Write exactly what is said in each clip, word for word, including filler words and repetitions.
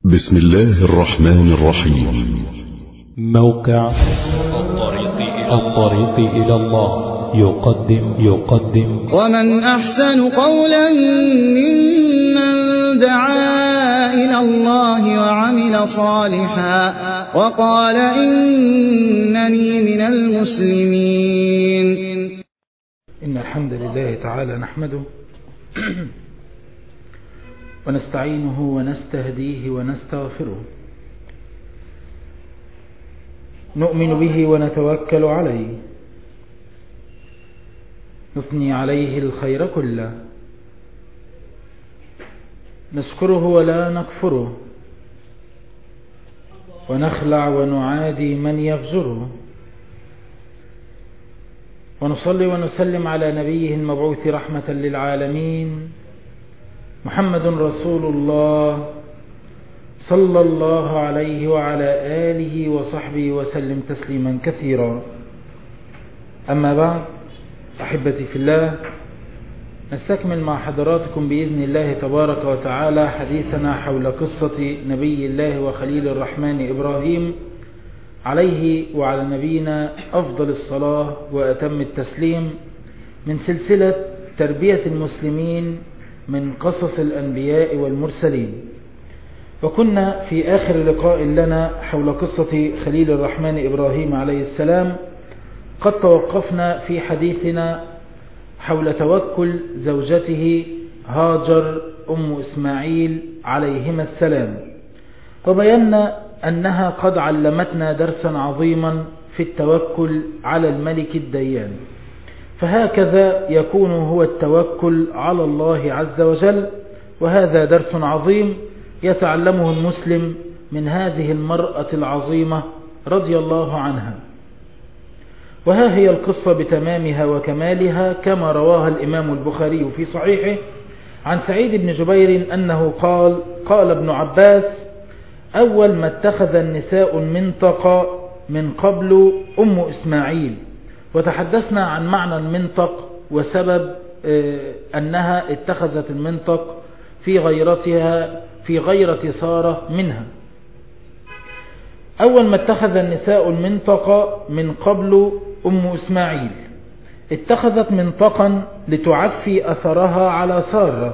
بسم الله الرحمن الرحيم. موقع الطريق إلى الله يقدم يقدم ومن أحسن قولا ممن دعا إلى الله وعمل صالحا وقال إنني من المسلمين. إن الحمد لله تعالى نحمده ونستعينه ونستهديه ونستغفره، نؤمن به ونتوكل عليه، نثني عليه الخير كله، نشكره ولا نكفره، ونخلع ونعادي من يفجره، ونصلي ونسلم على نبيه المبعوث رحمة للعالمين محمد رسول الله صلى الله عليه وعلى آله وصحبه وسلم تسليما كثيرا. أما بعد، أحبتي في الله، نستكمل مع حضراتكم بإذن الله تبارك وتعالى حديثنا حول قصة نبي الله وخليل الرحمن إبراهيم عليه وعلى نبينا أفضل الصلاة وأتم التسليم، من سلسلة تربية المسلمين من قصص الأنبياء والمرسلين. وكنا في آخر لقاء لنا حول قصة خليل الرحمن إبراهيم عليه السلام قد توقفنا في حديثنا حول توكل زوجته هاجر أم إسماعيل عليهما السلام، وبينا أنها قد علمتنا درسا عظيما في التوكل على الملك الديان. فهكذا يكون هو التوكل على الله عز وجل، وهذا درس عظيم يتعلمه المسلم من هذه المرأة العظيمة رضي الله عنها. وها هي القصة بتمامها وكمالها كما رواها الإمام البخاري في صحيحه عن سعيد بن جبير أنه قال: قال ابن عباس: أول ما اتخذ النساء المنطق من قبل أم إسماعيل. وتحدثنا عن معنى المنطق وسبب أنها اتخذت المنطق في غيرتها في غيرة سارة منها. أول ما اتخذ النساء المنطق من قبل أم إسماعيل، اتخذت منطقا لتعفي أثرها على سارة،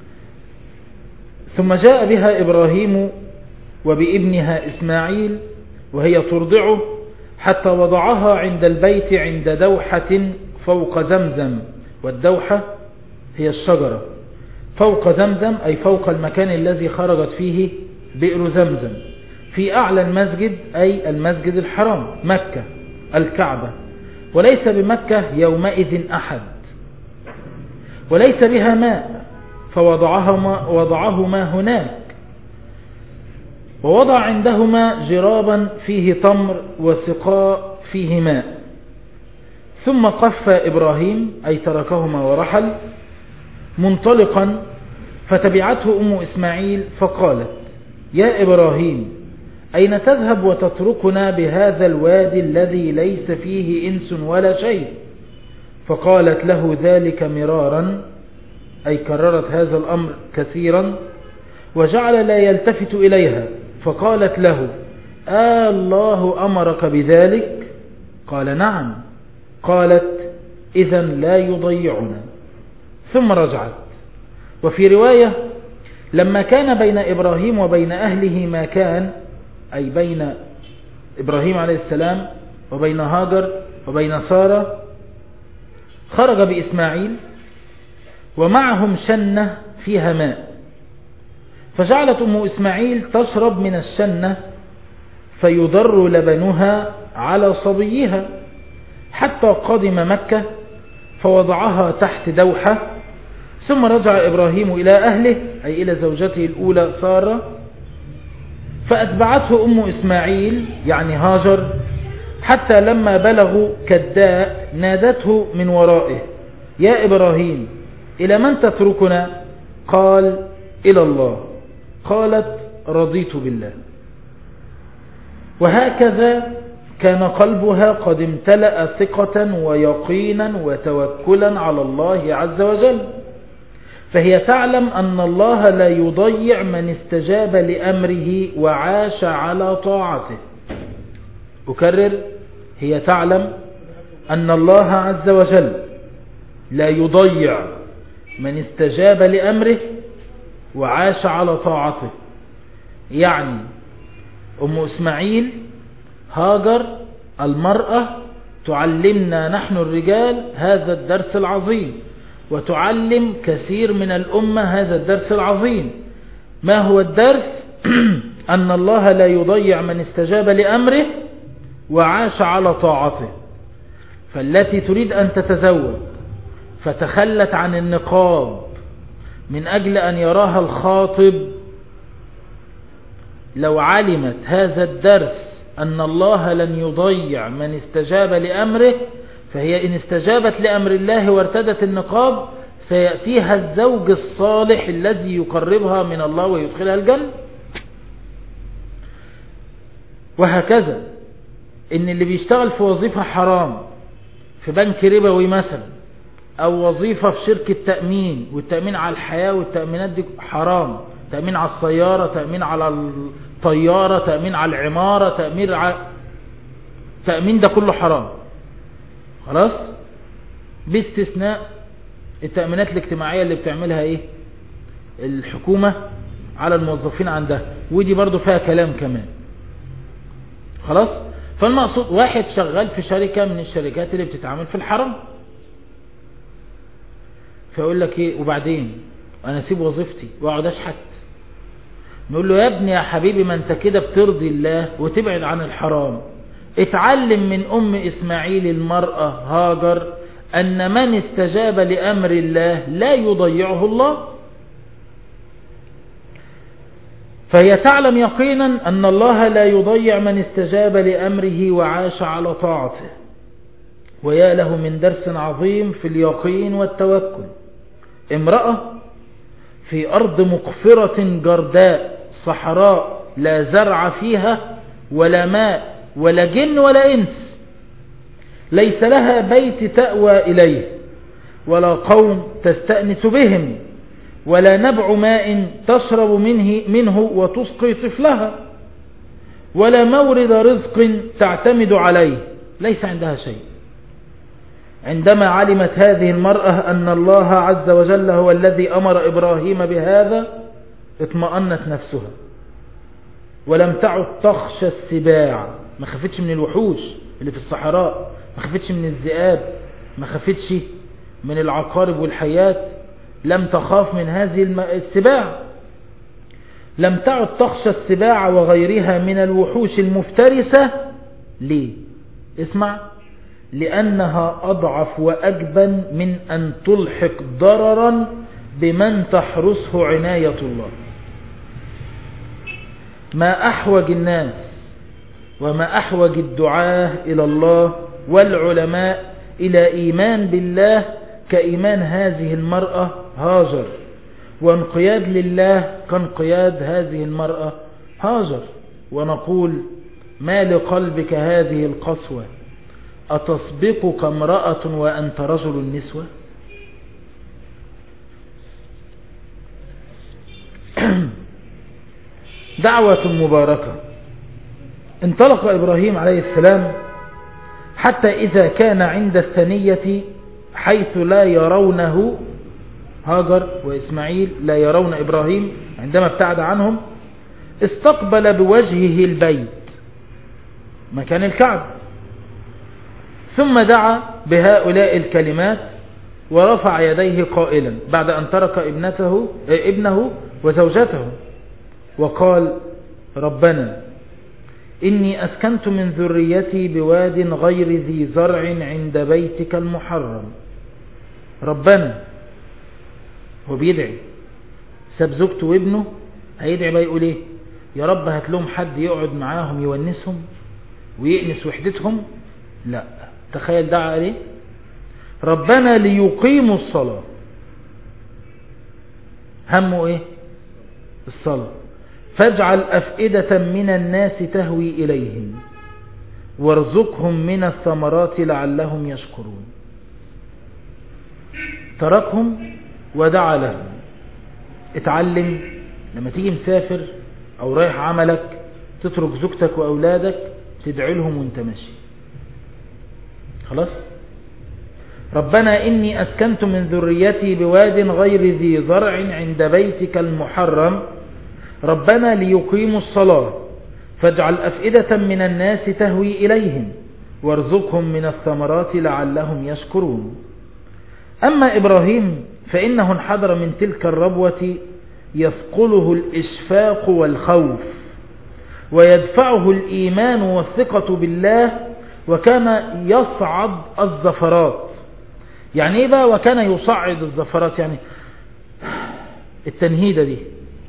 ثم جاء بها إبراهيم وبابنها إسماعيل وهي ترضعه حتى وضعها عند البيت عند دوحة فوق زمزم، والدوحة هي الشجرة، فوق زمزم أي فوق المكان الذي خرجت فيه بئر زمزم، في أعلى المسجد أي المسجد الحرام مكة الكعبة، وليس بمكة يومئذ أحد، وليس بها ماء، فوضعهما وضعهما هناك، ووضع عندهما جرابا فيه تمر وسقاء فيه ماء. ثم قف إبراهيم أي تركهما ورحل منطلقا، فتبعته أم إسماعيل فقالت: يا إبراهيم، أين تذهب وتتركنا بهذا الوادي الذي ليس فيه إنس ولا شيء؟ فقالت له ذلك مرارا أي كررت هذا الأمر كثيرا، وجعل لا يلتفت إليها. فقالت له: آه الله أمرك بذلك؟ قال: نعم. قالت: إذن لا يضيعنا. ثم رجعت. وفي رواية: لما كان بين إبراهيم وبين أهله ما كان، أي بين إبراهيم عليه السلام وبين هاجر وبين سارة، خرج بإسماعيل ومعهم شنة فيها ماء، فجعلت أم إسماعيل تشرب من الشنة فيضر لبنها على صبيها حتى قدم مكة، فوضعها تحت دوحة. ثم رجع إبراهيم إلى أهله أي إلى زوجته الأولى سارة، فأتبعته أم إسماعيل يعني هاجر حتى لما بلغوا كداء نادته من ورائه: يا إبراهيم، إلى من تتركنا؟ قال: إلى الله. قالت: رضيت بالله. وهكذا كان قلبها قد امتلأ ثقة ويقينا وتوكلا على الله عز وجل، فهي تعلم أن الله لا يضيع من استجاب لأمره وعاش على طاعته. أكرر، هي تعلم أن الله عز وجل لا يضيع من استجاب لأمره وعاش على طاعته. يعني أم إسماعيل هاجر المرأة تعلمنا نحن الرجال هذا الدرس العظيم، وتعلم كثير من الأمة هذا الدرس العظيم. ما هو الدرس؟ أن الله لا يضيع من استجاب لأمره وعاش على طاعته. فالتي تريد أن تتزوج فتخلت عن النقاب من أجل أن يراها الخاطب، لو علمت هذا الدرس أن الله لن يضيع من استجاب لأمره، فهي إن استجابت لأمر الله وارتدت النقاب سيأتيها الزوج الصالح الذي يقربها من الله ويدخلها الجنة. وهكذا إن اللي بيشتغل في وظيفة حرام في بنك ربوي مثلا، أو وظيفة في شركة تأمين، والتأمين على الحياة والتأمينات دي حرام، تأمين على السيارة، تأمين على الطيارة، تأمين على العمارة، تأمين على تأمين ده كله حرام خلاص، باستثناء التأمينات الاجتماعية اللي بتعملها ايه الحكومة على الموظفين عندها، ودي برضو فيها كلام كمان خلاص. فالمقصود واحد شغال في شركة من الشركات اللي بتتعامل في الحرام، فيقول لك ايه وبعدين انا اسيب وظيفتي واقعد اشحت؟ نقول له يا ابني يا حبيبي، ما انت كده بترضي الله وتبعد عن الحرام. اتعلم من ام اسماعيل المرأة هاجر ان من استجاب لامر الله لا يضيعه الله. فهي تعلم يقينا ان الله لا يضيع من استجاب لامره وعاش على طاعته. ويا له من درس عظيم في اليقين والتوكل. امرأة في أرض مقفرة جرداء صحراء لا زرع فيها ولا ماء ولا جن ولا إنس، ليس لها بيت تأوى إليه ولا قوم تستأنس بهم ولا نبع ماء تشرب منه, منه وتسقي طفلها ولا مورد رزق تعتمد عليه، ليس عندها شيء. عندما علمت هذه المرأة أن الله عز وجل هو الذي أمر إبراهيم بهذا اطمأنت نفسها ولم تعد تخشى السباع، ما خفتش من الوحوش اللي في الصحراء، ما خفتش من الذئاب، ما خفتش من العقارب والحيات، لم تخاف من هذه السباع. لم تعد تخشى السباع وغيرها من الوحوش المفترسة. ليه؟ اسمع، لأنها أضعف وأجبن من أن تلحق ضررا بمن تحرسه عناية الله. ما أحوج الناس وما أحوج الدعاة إلى الله والعلماء إلى إيمان بالله كإيمان هذه المرأة هاجر، وانقياد لله كانقياد هذه المرأة هاجر. ونقول ما لقلبك هذه القسوة؟ أتسبقك امرأة وأنت رجل النسوة؟ دعوة مباركة. انطلق إبراهيم عليه السلام حتى إذا كان عند الثنية حيث لا يرونه هاجر وإسماعيل، لا يرون إبراهيم عندما ابتعد عنهم، استقبل بوجهه البيت مكان الكعب، ثم دعا بهؤلاء الكلمات ورفع يديه قائلا بعد أن ترك ابنته ابنه وزوجته، وقال: ربنا إني أسكنت من ذريتي بواد غير ذي زرع عند بيتك المحرم. ربنا هو بيدعي، ساب زوجته وابنه، هيدعي بقى يقول ايه؟ يا رب هات لهم حد يقعد معاهم يونسهم ويأنس وحدتهم؟ لا، تخيل دعا عليه: ربنا ليقيموا الصلاة. همه ايه؟ الصلاة. فاجعل أفئدة من الناس تهوي إليهم وارزقهم من الثمرات لعلهم يشكرون. تركهم ودعا لهم اتعلم لما تيجي مسافر او رايح عملك تترك زوجتك واولادك تدعي لهم وانت ماشي. خلاص. ربنا إني أسكنت من ذريتي بواد غير ذي زرع عند بيتك المحرم ربنا ليقيموا الصلاة فاجعل أفئدة من الناس تهوي إليهم وارزقهم من الثمرات لعلهم يشكرون. أما إبراهيم فإنه انحدر من تلك الربوة يثقله الإشفاق والخوف ويدفعه الإيمان والثقة بالله وكان يصعد الزفرات. يعني ايه بقى وكان يصعد الزفرات؟ يعني التنهيدة دي.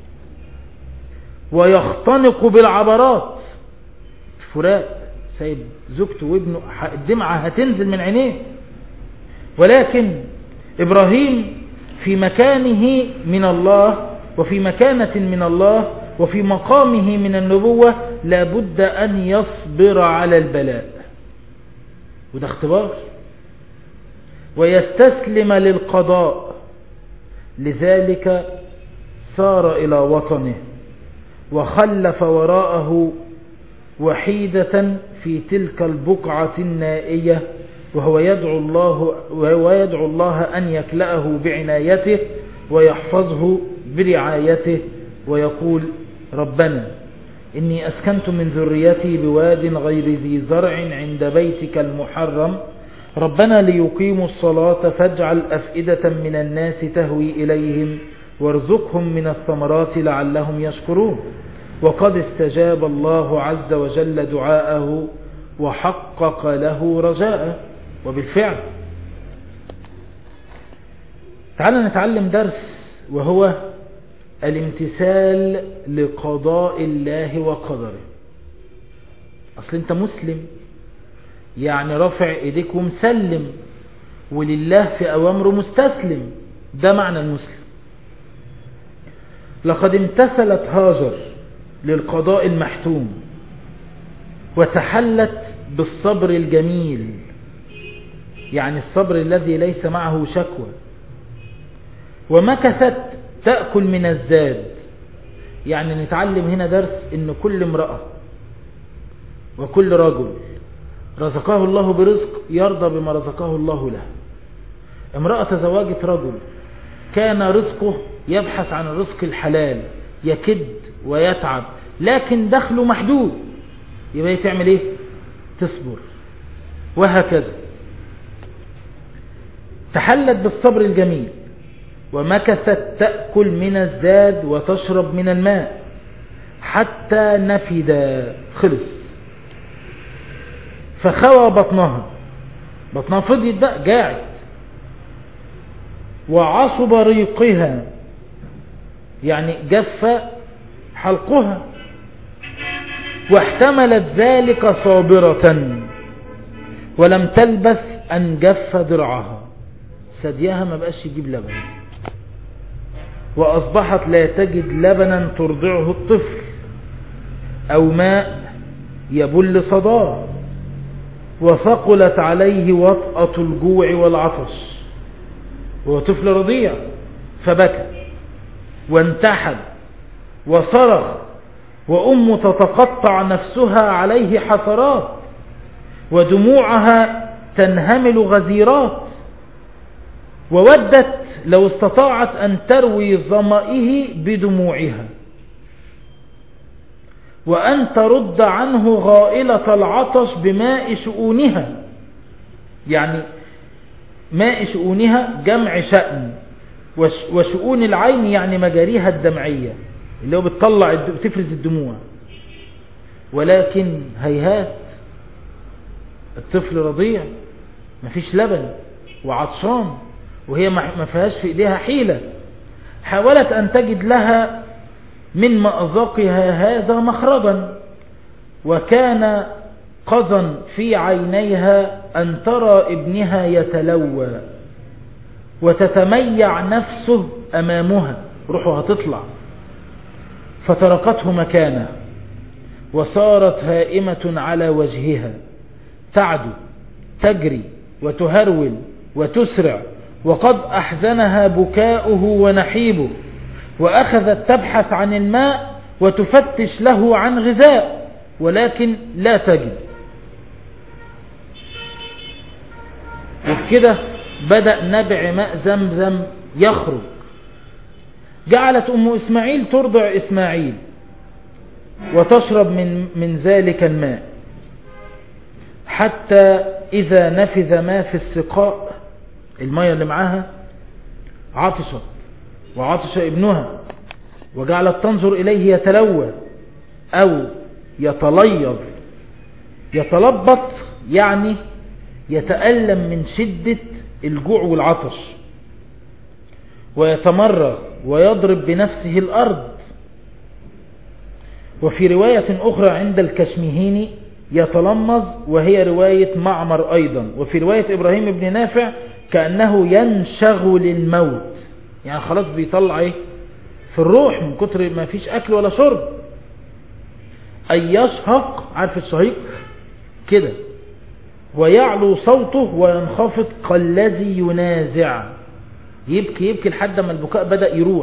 ويختنق بالعبرات، فراق سايب زوجته وابنه الدمعة هتنزل من عينيه. ولكن إبراهيم في مكانه من الله وفي مكانة من الله وفي مقامه من النبوة لابد أن يصبر على البلاء، وده اختبار، ويستسلم للقضاء. لذلك سار إلى وطنه وخلف وراءه وحيدة في تلك البقعة النائية وهو يدعو الله, وهو يدعو الله أن يكلأه بعنايته ويحفظه برعايته ويقول ربنا إني أسكنت من ذريتي بواد غير ذي زرع عند بيتك المحرم ربنا ليقيموا الصلاة فاجعل أفئدة من الناس تهوي إليهم وارزقهم من الثمرات لعلهم يشكرون. وقد استجاب الله عز وجل دعاءه وحقق له رجاءه. وبالفعل تعالى نتعلم درس وهو الامتثال لقضاء الله وقدره. أصل أنت مسلم يعني رافع ايديك ومسلم ولله في أوامره مستسلم، ده معنى المسلم. لقد امتثلت هاجر للقضاء المحتوم وتحلت بالصبر الجميل، يعني الصبر الذي ليس معه شكوى، ومكثت تأكل من الزاد. يعني نتعلم هنا درس ان كل امرأة وكل رجل رزقه الله برزق يرضى بما رزقه الله له. امرأة تزوجت رجل كان رزقه يبحث عن الرزق الحلال يكد ويتعب لكن دخله محدود، يبقى تعمل ايه؟ تصبر. وهكذا تحلت بالصبر الجميل ومكثت تأكل من الزاد وتشرب من الماء حتى نفد خلص، فخوى بطنها، بطنها فضيت بقى جاعت، وعصب ريقها يعني جف حلقها، واحتملت ذلك صابرة ولم تلبث أن جف درعها، ثديها ما بقاش يجيب لبن، وأصبحت لا تجد لبنا ترضعه الطفل أو ماء يبل صداه، وثقلت عليه وطأة الجوع والعطش، وهو طفل رضيع، فبكى وانتحب وصرخ، وأم تتقطع نفسها عليه حسرات ودموعها تنهمل غزيرات، وودت لو استطاعت أن تروي ظمئه بدموعها وأن ترد عنه غائلة العطش بماء شؤونها. يعني ماء شؤونها جمع شأن، وشؤون العين يعني مجاريها الدمعية اللي هو بتطلع بتفرز الدموع. ولكن هيهات، الطفل رضيع مفيش لبن وعطشان، وهي ما فيهاش في ايديها حيلة. حاولت أن تجد لها من مأزقها هذا مخرجا، وكان قزا في عينيها أن ترى ابنها يتلوى وتتميع نفسه أمامها، روحه هتطلع، فتركته مكانه وصارت هائمة على وجهها تعدو تجري وتهرول وتسرع، وقد أحزنها بكاؤه ونحيبه، وأخذت تبحث عن الماء وتفتش له عن غذاء ولكن لا تجد. وبكده بدأ نبع ماء زمزم يخرج. جعلت أم إسماعيل ترضع إسماعيل وتشرب من, من ذلك الماء حتى إذا نفذ ما في السقاء، المية اللي معاها، عطشت وعطش ابنها وجعلت تنظر إليه يتلوى أو يتليظ. يتلبط يعني يتألم من شدة الجوع والعطش، ويتمرغ ويضرب بنفسه الأرض. وفي رواية أخرى عند الكشمهيني يتلمظ، وهي رواية معمر أيضا. وفي رواية إبراهيم بن نافع كأنه ينشغل الموت، يعني خلاص بيطلع ايه في الروح من كتر ما فيش أكل ولا شرب. أي يشهق، عارف الشهيق كده، ويعلو صوته وينخفض كالذي ينازع، يبكي يبكي لحد ما البكاء بدأ يروح.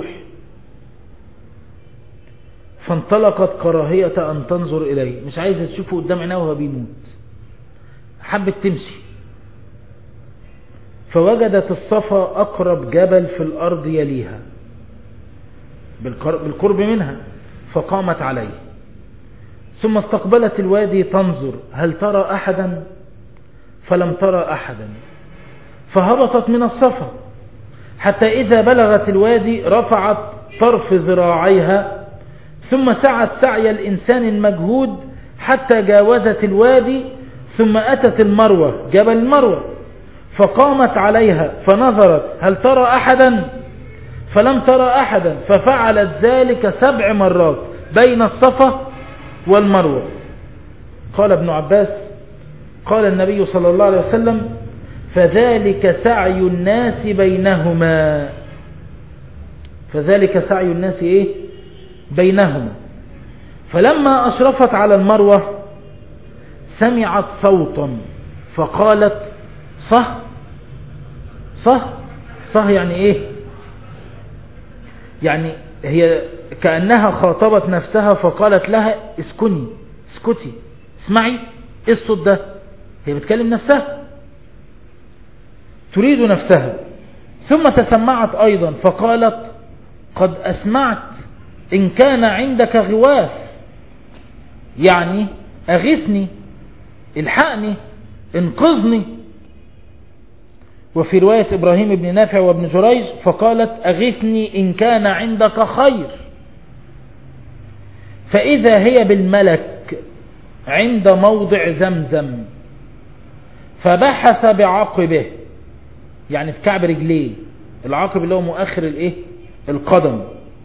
فانطلقت كراهية أن تنظر إليه، مش عايزة تشوفه قدام عينها وهو بيموت، حبت تمشي. فوجدت الصفا أقرب جبل في الأرض يليها بالقرب منها، فقامت عليه. ثم استقبلت الوادي تنظر هل ترى أحدا، فلم ترى أحدا. فهبطت من الصفا حتى إذا بلغت الوادي رفعت طرف ذراعيها، ثم سعت سعي الإنسان المجهود حتى جاوزت الوادي، ثم أتت المروة، جبل المروة، فقامت عليها فنظرت هل ترى أحدا، فلم ترى أحدا. ففعلت ذلك سبع مرات بين الصفا والمروة. قال ابن عباس قال النبي صلى الله عليه وسلم فذلك سعي الناس بينهما، فذلك سعي الناس إيه بينهما. فلما أشرفت على المروة سمعت صوتا فقالت صح صح صح، يعني إيه؟ يعني هي كأنها خاطبت نفسها فقالت لها اسكني اسكتي اسمعي، ايه الصوت ده؟ هي بتكلم نفسها، تريد نفسها. ثم تسمعت أيضا فقالت قد أسمعت إن كان عندك غواث، يعني أغثني الحقني انقذني. وفي رواية إبراهيم بن نافع وابن جريج فقالت أغثني إن كان عندك خير. فإذا هي بالملك عند موضع زمزم فبحث بعقبه، يعني في كعب رجليه، العقب اللي هو مؤخر الايه القدم.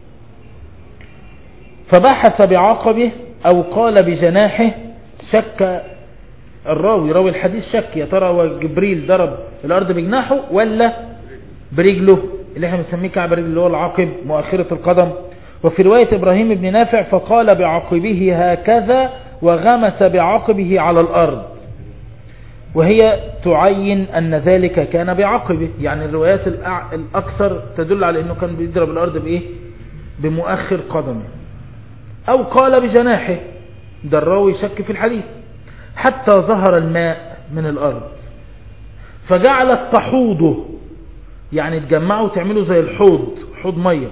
فبحث بعقبه أو قال بجناحه، شك الراوي راوي الحديث شك يا ترى هو جبريل ضرب الأرض بجناحه ولا برجله اللي احنا بنسميه كعب رجل اللي هو العقب مؤخرة القدم. وفي رواية إبراهيم بن نافع فقال بعقبه هكذا وغمس بعقبه على الأرض، وهي تعين أن ذلك كان بعقبه، يعني الروايات الأكثر تدل على أنه كان بيضرب الأرض بإيه بمؤخر قدمه. أو قال بجناحه، ده الراوي شك في الحديث. حتى ظهر الماء من الأرض فجعلت تحوضه، يعني تجمعوا تعملوا زي الحوض، حوض مية،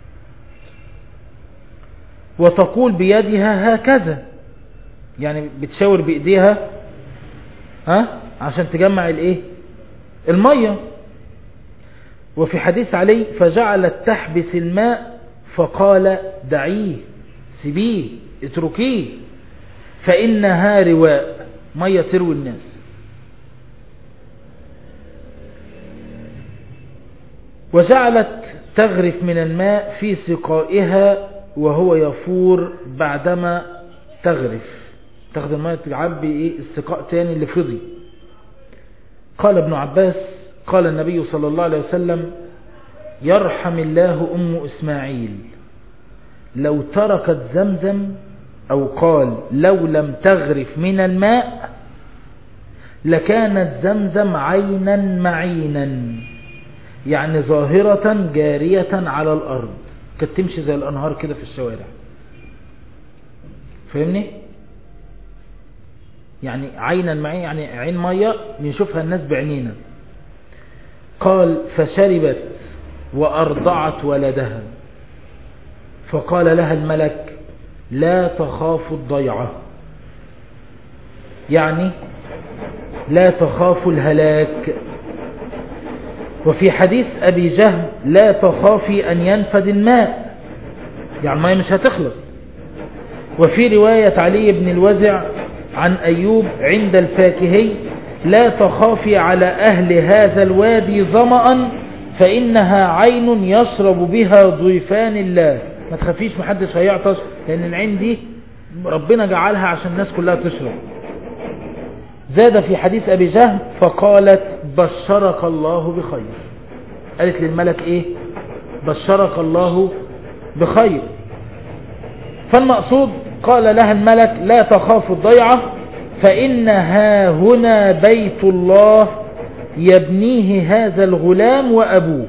وتقول بيدها هكذا، يعني بتشاور بإيديها ها عشان تجمع الايه المية. وفي حديث علي فجعلت تحبس الماء فقال دعيه سيبيه اتركيه فإنها رواء، مية تروي الناس. وجعلت تغرف من الماء في سقائها وهو يفور بعدما تغرف، تاخد الماء تعبي ايه السقاء تاني اللي فضي. قال ابن عباس قال النبي صلى الله عليه وسلم يرحم الله أم إسماعيل لو تركت زمزم، أو قال لو لم تغرف من الماء لكانت زمزم عينا معينا، يعني ظاهرة جارية على الأرض، كانت تمشي زي الأنهار كده في الشوارع. فاهمني؟ يعني عينا معي، يعني عين مية نشوفها الناس بعينينا. قال فشربت وأرضعت ولدها، فقال لها الملك لا تخاف الضيعة، يعني لا تخاف الهلاك. وفي حديث أبي جهم لا تخافي أن ينفد الماء، يعني الماء مش هتخلص. وفي رواية علي بن الوزع عن أيوب عند الفاكهي لا تخافي على أهل هذا الوادي ظمأ فإنها عين يشرب بها ضيفان الله. ما تخافيش محدش هيعطش، لأن العين دي ربنا جعلها عشان الناس كلها تشرب. زاد في حديث أبي جهم فقالت بشرك الله بخير، قالت للملك إيه؟ بشرك الله بخير. فالمقصود قال لها الملك لا تخاف الضيعة فإنها هنا بيت الله يبنيه هذا الغلام وأبوه،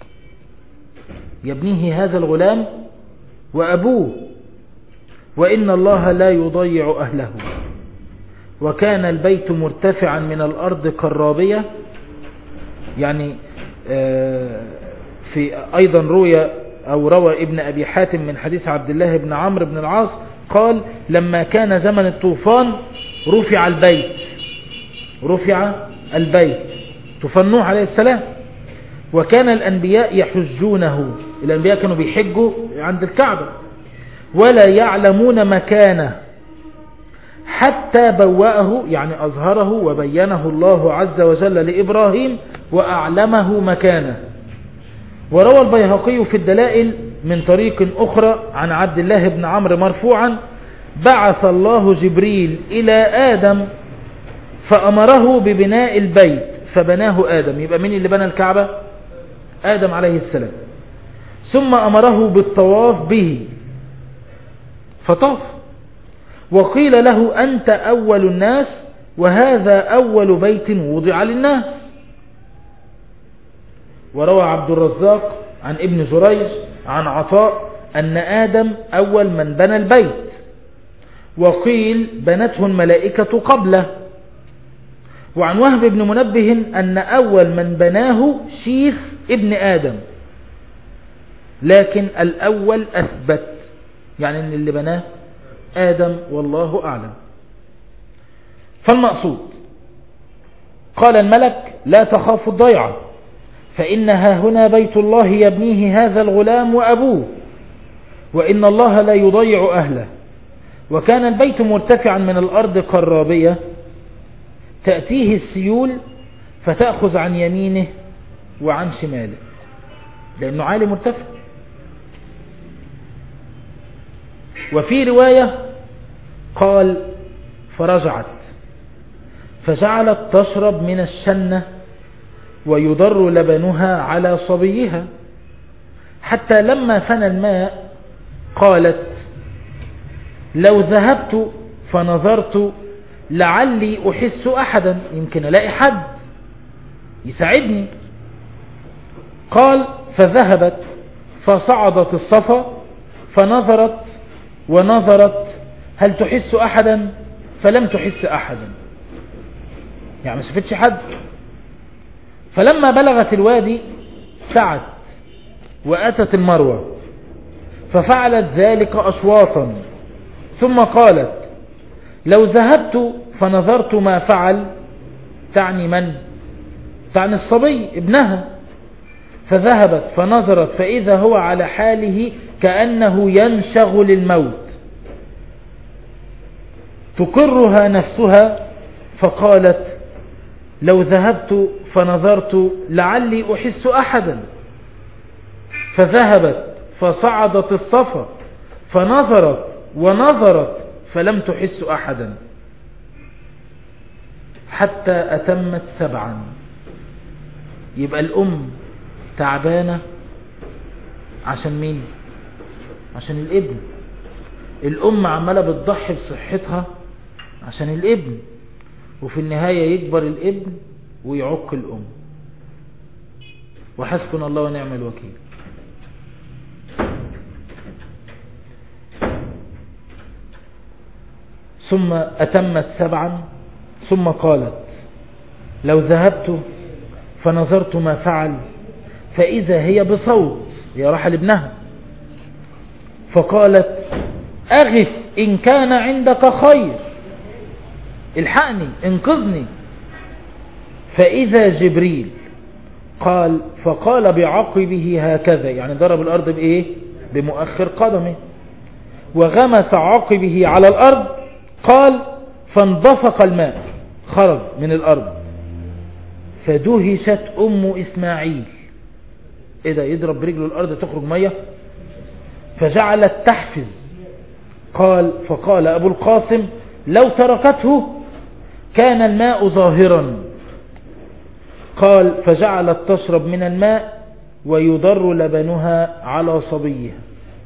يبنيه هذا الغلام وأبوه، وإن الله لا يضيع أهله. وكان البيت مرتفعا من الأرض كالرابية، يعني في أيضا روي أو روى ابن أبي حاتم من حديث عبد الله بن عمرو بن العاص قال لما كان زمن الطوفان رفع البيت، رفع البيت طوفان نوح عليه السلام. وكان الأنبياء يحجونه، الأنبياء كانوا بيحجوا عند الكعبة ولا يعلمون مكانه حتى بوأه، يعني أظهره وبينه الله عز وجل لإبراهيم وأعلمه مكانه. وروى البيهقي في الدلائل من طريق أخرى عن عبد الله بن عمرو مرفوعا بعث الله جبريل إلى آدم فأمره ببناء البيت فبناه آدم. يبقى مين اللي بنى الكعبة؟ آدم عليه السلام. ثم أمره بالطواف به فطاف، وقيل له أنت أول الناس وهذا أول بيت وضع للناس. وروى عبد الرزاق عن ابن جريج عن عطاء أن آدم أول من بنى البيت، وقيل بنته الملائكة قبله. وعن وهب بن منبه أن أول من بناه شيخ ابن آدم، لكن الأول أثبت، يعني أن اللي بناه آدم والله أعلم. فالمقصود قال الملك لا تخاف الضيعة فإنها هنا بيت الله يبنيه هذا الغلام وأبوه، وإن الله لا يضيع أهله. وكان البيت مرتفعا من الأرض كالرابية تأتيه السيول فتأخذ عن يمينه وعن شماله، لأنه عالي مرتفع. وفي رواية قال فرجعت فجعلت تشرب من الشنة ويضر لبنها على صبيها، حتى لما فنى الماء قالت لو ذهبت فنظرت لعلي أحس أحدا، يمكن ألاقي حد يساعدني. قال فذهبت فصعدت الصفا فنظرت ونظرت هل تحس أحدا فلم تحس أحدا، يعني ما شفتش حد. فلما بلغت الوادي سعت وأتت المروة ففعلت ذلك أشواطا، ثم قالت لو ذهبت فنظرت ما فعل، تعني من؟ تعني الصبي ابنها. فذهبت فنظرت فإذا هو على حاله كأنه ينشغل الموت، تقرها نفسها فقالت لو ذهبت فنظرت لعلي أحس أحدا. فذهبت فصعدت الصفا فنظرت ونظرت فلم تحس أحدا حتى أتمت سبعا. يبقى الأم تعبانة عشان مين؟ عشان الابن. الأم عمالة بتضحي بصحتها عشان الابن، وفي النهاية يكبر الابن ويعق الأم، وحسبنا الله ونعم الوكيل. ثم أتمت سبعا، ثم قالت لو ذهبت فنظرت ما فعل فإذا هي بصوت، هي راح لابنها، فقالت أغث إن كان عندك خير، الحقني انقذني. فإذا جبريل قال فقال بعقبه هكذا، يعني ضرب الأرض بإيه؟ بمؤخر قدمه، وغمس عقبه على الأرض، قال فانضفق الماء، خرج من الأرض. فدهشت أم إسماعيل، إيه ده؟ يضرب برجله الأرض تخرج مية؟ فجعلت تحفز. قال فقال أبو القاسم لو تركته كان الماء ظاهرا. قال فجعلت تشرب من الماء ويضر لبنها على صبيها.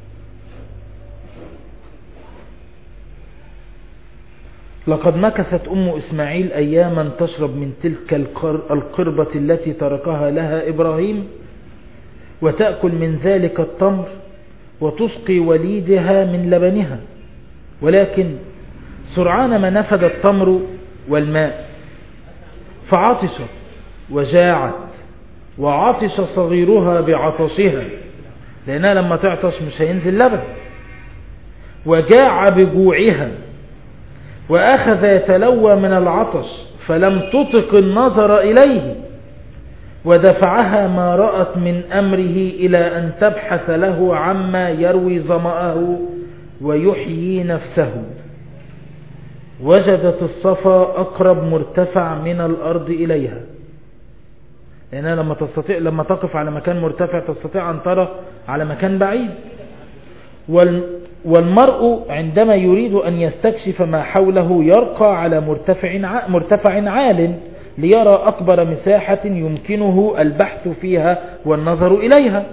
لقد مكثت أم إسماعيل أياما تشرب من تلك القربة التي تركها لها إبراهيم، وتأكل من ذلك التمر، وتسقي وليدها من لبنها. ولكن سرعان ما نفد التمر والماء، فعطشت وجاعت، وعطش صغيرها بعطشها، لأنها لما تعطش مش هينزل لبن، وجاع بجوعها، وأخذ يتلوى من العطش، فلم تطق النظر إليه، ودفعها ما رأت من أمره إلى أن تبحث له عما يروي ظمأه ويحيي نفسه. وجدت الصفا أقرب مرتفع من الأرض إليها، لأنها لما تستطيع لما تقف على مكان مرتفع تستطيع أن ترى على مكان بعيد. والمرء عندما يريد أن يستكشف ما حوله يرقى على مرتفع مرتفع عال ليرى أكبر مساحة يمكنه البحث فيها والنظر إليها.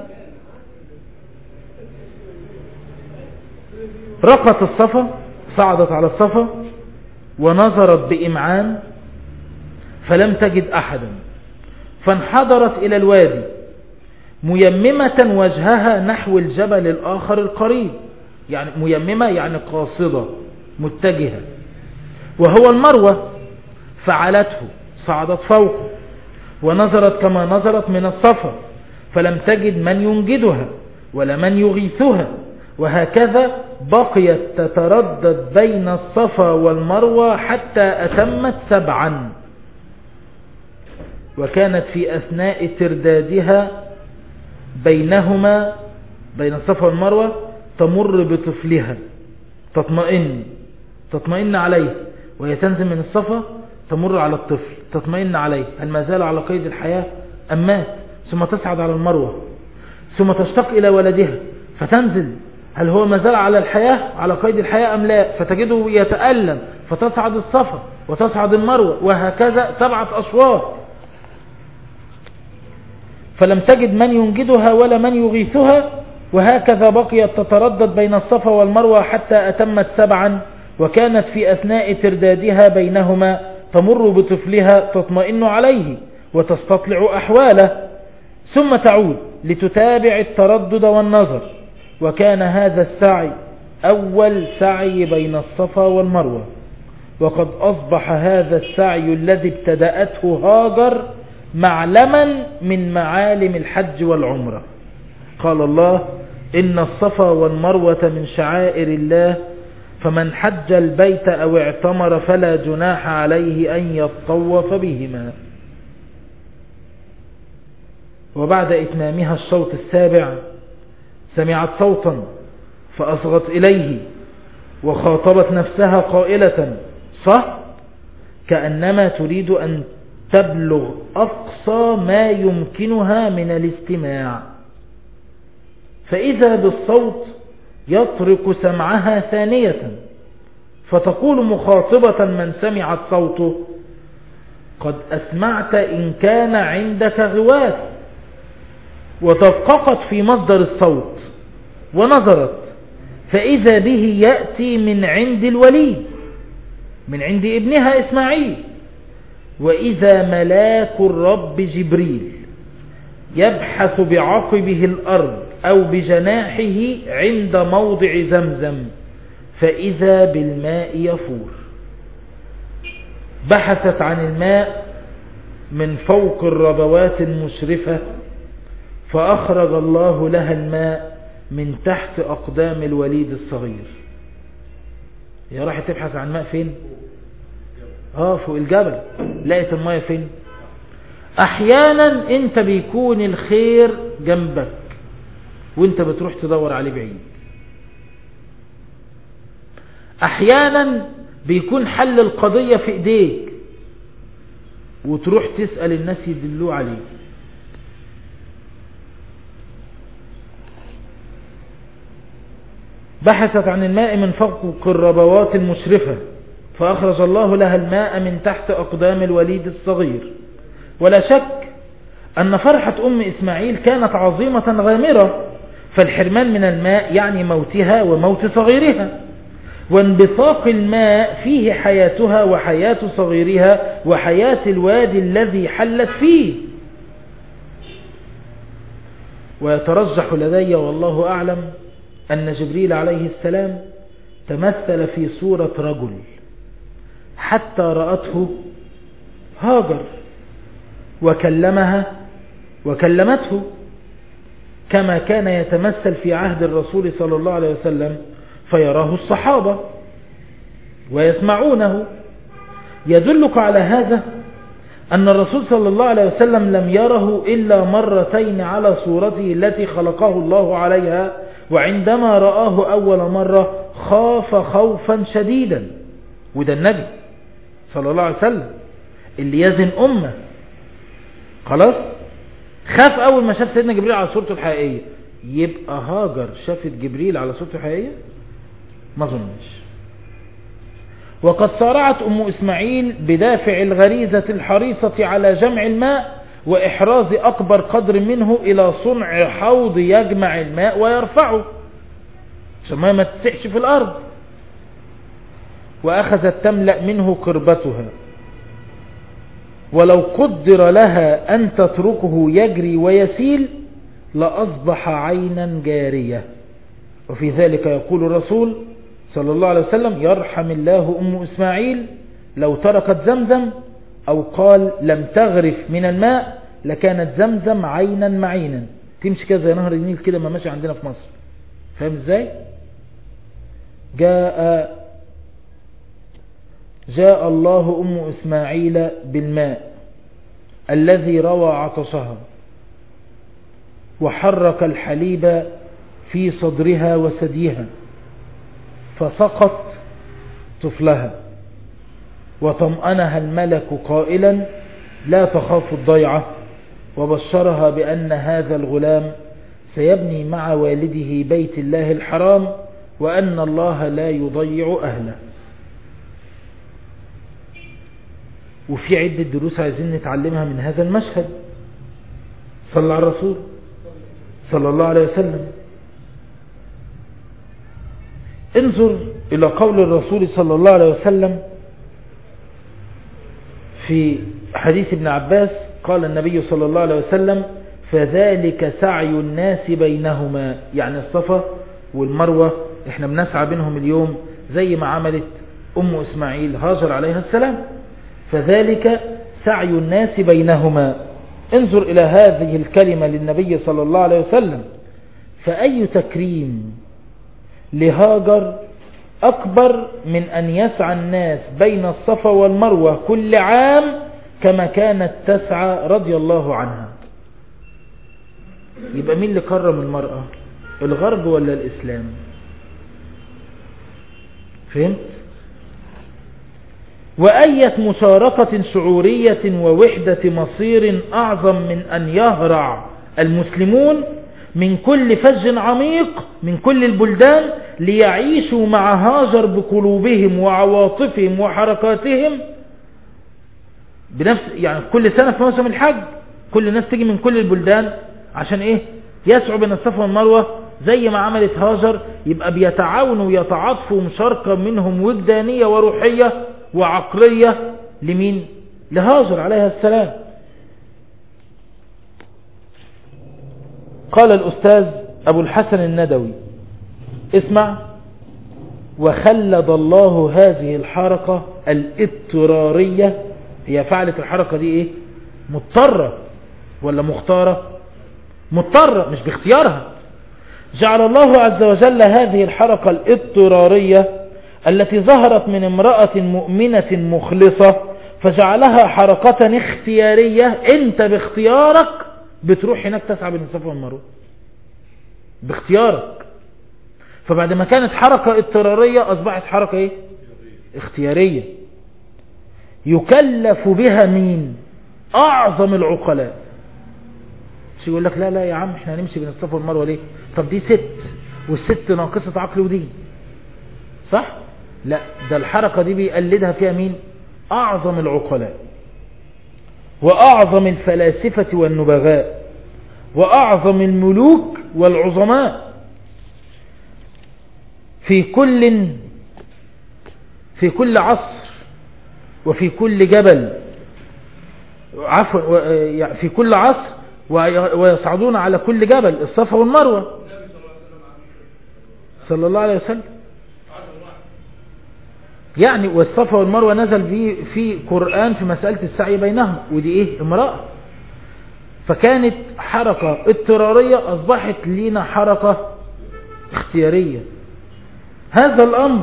رقت الصفا، صعدت على الصفا ونظرت بإمعان فلم تجد أحدا، فانحدرت إلى الوادي ميممة وجهها نحو الجبل الآخر القريب، يعني ميممة يعني قاصدة متجهة، وهو المروة. فعلته، صعدت فوقه ونظرت كما نظرت من الصفا، فلم تجد من ينجدها ولا من يغيثها، وهكذا بقيت تتردد بين الصفا والمروة حتى أتمت سبعا. وكانت في أثناء تردادها بينهما بين الصفا والمروة تمر بطفلها، تطمئن تطمئن عليه، وهي تنزل من الصفا تمر على الطفل تطمئن عليه، هل ما زال على قيد الحياة أم مات؟ ثم تصعد على المروة، ثم تشتاق إلى ولدها فتنزل، هل هو ما زال على الحياة على قيد الحياة أم لا؟ فتجده يتألم، فتصعد الصفا وتصعد المروة، وهكذا سبعة أشواط. فلم تجد من ينجدها ولا من يغيثها، وهكذا بقيت تتردد بين الصفا والمروة حتى أتمت سبعا. وكانت في أثناء تردادها بينهما تمر بطفلها تطمئن عليه وتستطلع أحواله، ثم تعود لتتابع التردد والنظر. وكان هذا السعي أول سعي بين الصفا والمروة، وقد أصبح هذا السعي الذي ابتدأته هاجر معلما من معالم الحج والعمرة. قال الله إن الصفا والمروة من شعائر الله، فمن حج البيت أو اعتمر فلا جناح عليه أن يطوف بهما. وبعد إتمامها الشوط السابع سمعت صوتا فأصغت إليه، وخاطبت نفسها قائلة صح، كأنما تريد أن تبلغ أقصى ما يمكنها من الاستماع. فإذا بالصوت يطرق سمعها ثانية، فتقول مخاطبة من سمعت صوته قد أسمعت إن كان عندك غواث. ودققت في مصدر الصوت ونظرت، فإذا به يأتي من عند الوليد، من عند ابنها إسماعيل. وإذا ملاك الرب جبريل يبحث بعقبه الأرض أو بجناحه عند موضع زمزم، فإذا بالماء يفور. بحثت عن الماء من فوق الربوات المشرفة فأخرج الله لها الماء من تحت أقدام الوليد الصغير. هي راحت تبحث عن ماء فين؟ آه فوق الجبل. لقيت الماء فين؟ أحيانا أنت بيكون الخير جنبك وانت بتروح تدور عليه بعيد. أحيانا بيكون حل القضية في إيديك وتروح تسأل الناس يدلوا عليه. بحثت عن الماء من فوق الربوات المشرفة فأخرج الله لها الماء من تحت أقدام الوليد الصغير. ولا شك أن فرحة أم إسماعيل كانت عظيمة غامرة، فالحرمان من الماء يعني موتها وموت صغيرها، وانبثاق الماء فيه حياتها وحياة صغيرها وحياة الوادي الذي حلت فيه. ويترجح لدي والله أعلم أن جبريل عليه السلام تمثل في صورة رجل حتى رأته هاجر وكلمها وكلمته، كما كان يتمثل في عهد الرسول صلى الله عليه وسلم فيراه الصحابة ويسمعونه. يدلك على هذا أن الرسول صلى الله عليه وسلم لم يره إلا مرتين على صورته التي خلقه الله عليها، وعندما رآه أول مرة خاف خوفا شديدا. وده النبي صلى الله عليه وسلم اللي يزن أمة، خلاص خاف أول ما شاف سيدنا جبريل على صورته الحقيقية. يبقى هاجر شافت جبريل على صورته الحقيقية؟ ما ظنش. وقد صارعت أم إسماعيل بدافع الغريزة الحريصة على جمع الماء وإحراز أكبر قدر منه إلى صنع حوض يجمع الماء ويرفعه عشان ما تسحش في الأرض. وأخذت تملأ منه قربتها، ولو قدر لها أن تتركه يجري ويسيل لأصبح عينا جارية. وفي ذلك يقول الرسول صلى الله عليه وسلم: يرحم الله أم إسماعيل لو تركت زمزم، أو قال لم تغرف من الماء لكانت زمزم عينا معينا، تمشي كده زي نهر النيل كده ما ماشي عندنا في مصر. فاهم ازاي؟ جاء جاء الله أم إسماعيل بالماء الذي روى عطشها وحرك الحليب في صدرها وثديها فسقط طفلها، وطمأنها الملك قائلا: لا تخاف الضيعة، وبشرها بأن هذا الغلام سيبني مع والده بيت الله الحرام وأن الله لا يضيع أهله. وفي عدة دروس عايزين نتعلمها من هذا المشهد. صلى على الرسول صلى الله عليه وسلم. انظر إلى قول الرسول صلى الله عليه وسلم في حديث ابن عباس، قال النبي صلى الله عليه وسلم: فذلك سعي الناس بينهما، يعني الصفا والمروة احنا بنسعى بينهم اليوم زي ما عملت أم إسماعيل هاجر عليها السلام. فذلك سعي الناس بينهما. انظر إلى هذه الكلمة للنبي صلى الله عليه وسلم. فأي تكريم لهاجر أكبر من أن يسعى الناس بين الصفا والمروة كل عام كما كانت تسعى رضي الله عنها. يبقى مين اللي كرم المرأة؟ الغرب ولا الإسلام؟ فهمت؟ وأية مشاركة شعورية ووحدة مصير أعظم من أن يهرع المسلمون من كل فج عميق من كل البلدان ليعيشوا مع هاجر بقلوبهم وعواطفهم وحركاتهم بنفس، يعني كل سنة في موسم الحج كل الناس تيجي من كل البلدان عشان ايه؟ يسعوا بين الصفا والمروة زي ما عملت هاجر. يبقى بيتعاونوا ويتعاطفوا مشاركة منهم وجدانية وروحية وعقلية لمين؟ لهاجر عليها السلام. قال الأستاذ أبو الحسن الندوي: اسمع، وخلد الله هذه الحركة الاضطرارية. هي فعلت الحركة دي ايه؟ مضطرة ولا مختارة؟ مضطرة، مش باختيارها. جعل الله عز وجل هذه الحركة الاضطرارية التي ظهرت من امرأة مؤمنة مخلصة، فجعلها حركة اختيارية. انت باختيارك بتروح هناك تسعى بين الصفا والمروة باختيارك. فبعد ما كانت حركة اضطرارية أصبحت حركة ايه؟ اختيارية. يكلف بها مين؟ أعظم العقلاء. مش يقول لك لا لا يا عم احنا هنمشي بين الصفا والمروة ليه؟ طب دي ست، والست ناقصة عقل ودين، صح؟ لا، ده الحركة دي بيقلدها فيها مين؟ أعظم العقلاء وأعظم الفلاسفة والنبغاء وأعظم الملوك والعظماء في كل في كل عصر وفي كل جبل، عفوا في كل عصر، ويصعدون على كل جبل الصفا والمروة صلى الله عليه وسلم. يعني والصفا والمروة نزل في في قرآن في مسألة السعي بينهم، ودي ايه؟ امرأة. فكانت حركة اضطرارية أصبحت لنا حركة اختيارية. هذا الأمر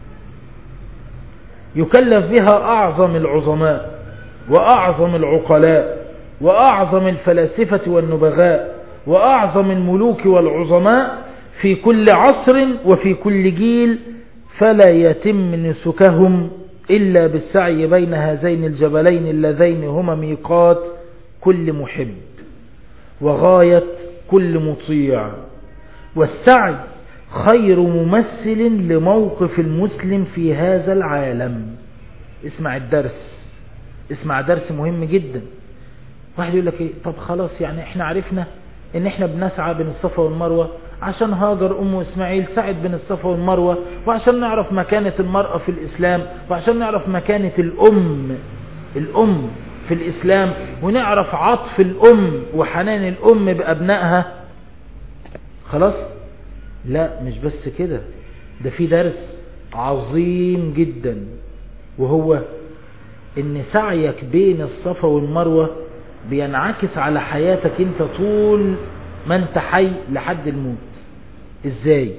يكلف بها أعظم العظماء وأعظم العقلاء وأعظم الفلاسفة والنبغاء وأعظم الملوك والعظماء في كل عصر وفي كل جيل، فلا يتم نسكهم إلا بالسعي بين هذين الجبلين اللذين هما ميقات كل محب وغاية كل مطيع. والسعي خير ممثل لموقف المسلم في هذا العالم. اسمع الدرس، اسمع درس مهم جدا. واحد يقول لك ايه؟ طب خلاص يعني احنا عرفنا ان احنا بنسعى بين الصفا والمروة عشان هاجر ام اسماعيل سعت بين الصفا والمروة، وعشان نعرف مكانة المرأة في الاسلام، وعشان نعرف مكانة الام الام في الاسلام، ونعرف عطف الام وحنان الام بابنائها. خلاص؟ لا، مش بس كده، ده في درس عظيم جدا، وهو ان سعيك بين الصفا والمروة بينعكس على حياتك انت طول ما انت حي لحد الموت. ازاي؟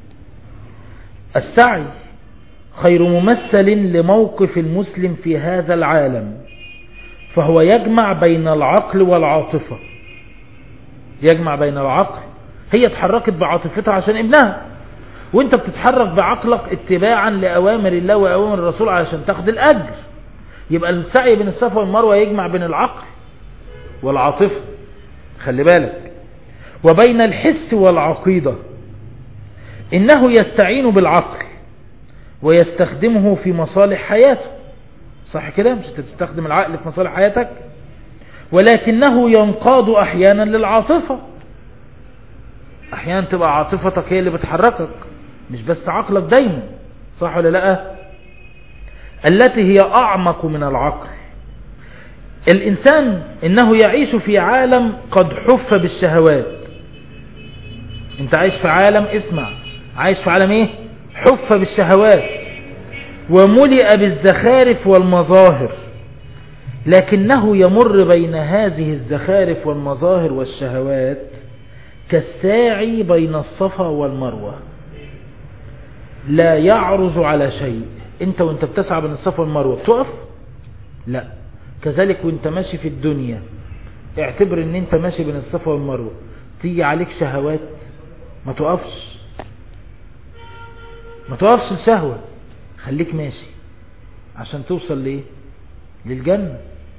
السعي خير ممثل لموقف المسلم في هذا العالم، فهو يجمع بين العقل والعاطفة. يجمع بين العقل، هي اتحركت بعاطفتها عشان ابنها، وانت بتتحرك بعقلك اتباعا لأوامر الله وأوامر الرسول علشان تاخد الأجر. يبقى السعي بين الصفا والمروة يجمع بين العقل والعاطفة، خلي بالك، وبين الحس والعقيدة. إنه يستعين بالعقل ويستخدمه في مصالح حياته، صح كده؟ مش تستخدم العقل في مصالح حياتك، ولكنه ينقاد أحيانا للعاطفة. أحيانا تبقى عاطفتك هي اللي بتحركك، مش بس عقلك دايما، صح ولا لا؟ التي هي أعمق من العقل. الإنسان إنه يعيش في عالم قد حف بالشهوات. انت عايش في عالم، اسمع، عايش في عالم ايه؟ حف بالشهوات وملئ بالزخارف والمظاهر، لكنه يمر بين هذه الزخارف والمظاهر والشهوات كالساعي بين الصفا والمروة، لا يعرض على شيء. انت وانت بتسعى بين الصفا والمروة بتقف؟ لا. كذلك وانت ماشي في الدنيا اعتبر ان انت ماشي بين الصفا والمروة، تيجي عليك شهوات ما تقفش، ما تقفش الشهوة، خليك ماشي عشان توصل ليه؟ للجنة.